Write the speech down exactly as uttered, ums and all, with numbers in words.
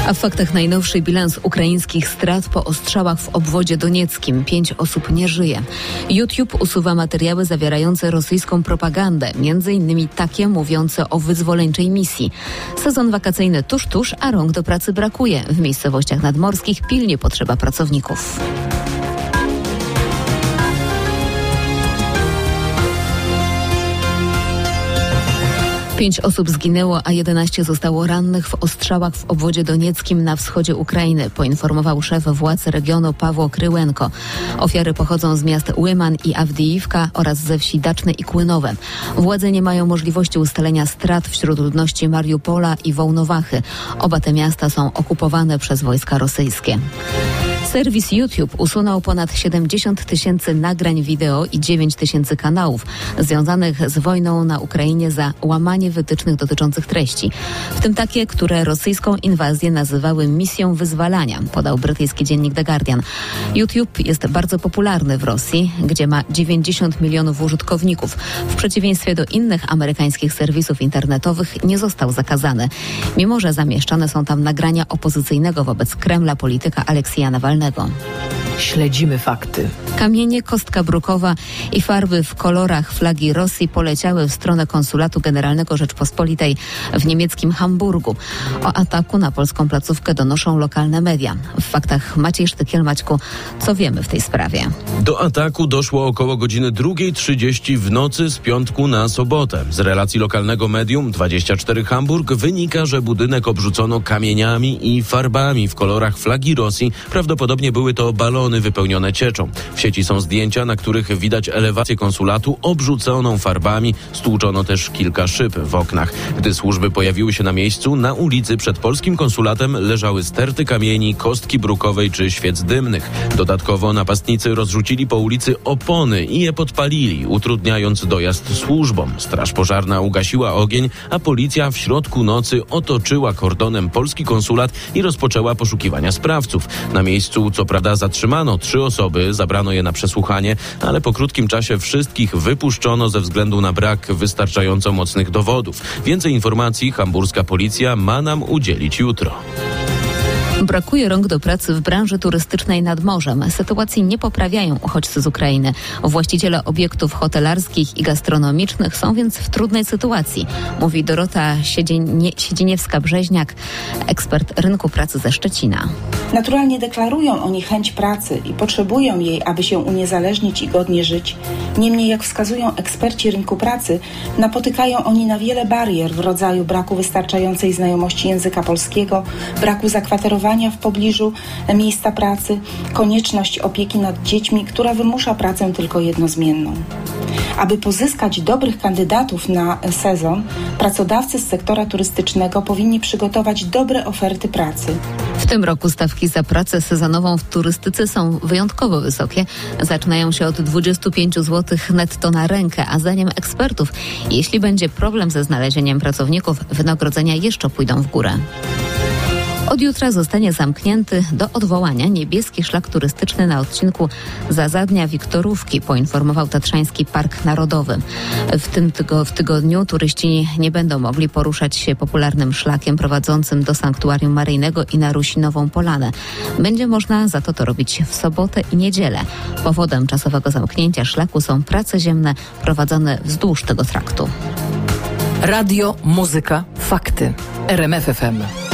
A w faktach najnowszy bilans ukraińskich strat po ostrzałach w obwodzie donieckim. Pięć osób nie żyje. YouTube usuwa materiały zawierające rosyjską propagandę, między innymi takie mówiące o wyzwoleńczej misji. Sezon wakacyjny tuż, tuż, a rąk do pracy brakuje. W miejscowościach nadmorskich pilnie potrzeba pracowników. Pięć osób zginęło, a jedenaście zostało rannych w ostrzałach w obwodzie donieckim na wschodzie Ukrainy, poinformował szef władz regionu Pawło Kryłenko. Ofiary pochodzą z miast Łyman i Awdijiwka oraz ze wsi Daczne i Kłynowe. Władze nie mają możliwości ustalenia strat wśród ludności Mariupola i Wołnowachy. Oba te miasta są okupowane przez wojska rosyjskie. Serwis YouTube usunął ponad siedemdziesiąt tysięcy nagrań wideo i dziewięć tysięcy kanałów związanych z wojną na Ukrainie za łamanie wytycznych dotyczących treści, w tym takie, które rosyjską inwazję nazywały misją wyzwalania, podał brytyjski dziennik The Guardian. YouTube jest bardzo popularny w Rosji, gdzie ma dziewięćdziesiąt milionów użytkowników. W przeciwieństwie do innych amerykańskich serwisów internetowych nie został zakazany, mimo że zamieszczane są tam nagrania opozycyjnego wobec Kremla polityka Aleksieja Nawalnego. Śledzimy fakty. Kamienie, kostka brukowa i farby w kolorach flagi Rosji poleciały w stronę Konsulatu Generalnego Rzeczpospolitej w niemieckim Hamburgu. O ataku na polską placówkę donoszą lokalne media. W faktach Maciej Sztykiel. Maćku, co wiemy w tej sprawie? Do ataku doszło około godziny drugiej trzydzieści w nocy z piątku na sobotę. Z relacji lokalnego medium dwadzieścia cztery Hamburg wynika, że budynek obrzucono kamieniami i farbami w kolorach flagi Rosji. Prawdopodobnie były to balony wypełnione cieczą. W sieci są zdjęcia, na których widać elewację konsulatu obrzuconą farbami. Stłuczono też kilka szyb w oknach. Gdy służby pojawiły się na miejscu, na ulicy przed polskim konsulatem leżały sterty kamieni, kostki brukowej czy świec dymnych. Dodatkowo napastnicy rozrzucili po ulicy opony i je podpalili, utrudniając dojazd służbom. Straż pożarna ugasiła ogień, a policja w środku nocy otoczyła kordonem polski konsulat i rozpoczęła poszukiwania sprawców. Na miejscu co prawda zatrzymano trzy osoby, zabrano je na przesłuchanie, ale po krótkim czasie wszystkich wypuszczono ze względu na brak wystarczająco mocnych dowodów. Więcej informacji hamburska policja ma nam udzielić jutro. Brakuje rąk do pracy w branży turystycznej nad morzem. Sytuacji nie poprawiają uchodźcy z Ukrainy. Właściciele obiektów hotelarskich i gastronomicznych są więc w trudnej sytuacji, mówi Dorota Siedzieniewska-Brzeźniak, ekspert rynku pracy ze Szczecina. Naturalnie deklarują oni chęć pracy i potrzebują jej, aby się uniezależnić i godnie żyć. Niemniej, jak wskazują eksperci rynku pracy, napotykają oni na wiele barier w rodzaju braku wystarczającej znajomości języka polskiego, braku zakwaterowania w pobliżu miejsca pracy, konieczność opieki nad dziećmi, która wymusza pracę tylko jednozmienną. Aby pozyskać dobrych kandydatów na sezon, pracodawcy z sektora turystycznego powinni przygotować dobre oferty pracy. W tym roku stawki za pracę sezonową w turystyce są wyjątkowo wysokie. Zaczynają się od dwudziestu pięciu złotych netto na rękę, a zdaniem ekspertów, jeśli będzie problem ze znalezieniem pracowników, wynagrodzenia jeszcze pójdą w górę. Od jutra zostanie zamknięty do odwołania niebieski szlak turystyczny na odcinku Zazadnia-Wiktorówki, poinformował Tatrzański Park Narodowy. W tym tygo, w tygodniu turyści nie będą mogli poruszać się popularnym szlakiem prowadzącym do Sanktuarium Maryjnego i na Rusinową Polanę. Będzie można za to to robić w sobotę i niedzielę. Powodem czasowego zamknięcia szlaku są prace ziemne prowadzone wzdłuż tego traktu. Radio, muzyka, fakty. R M F F M.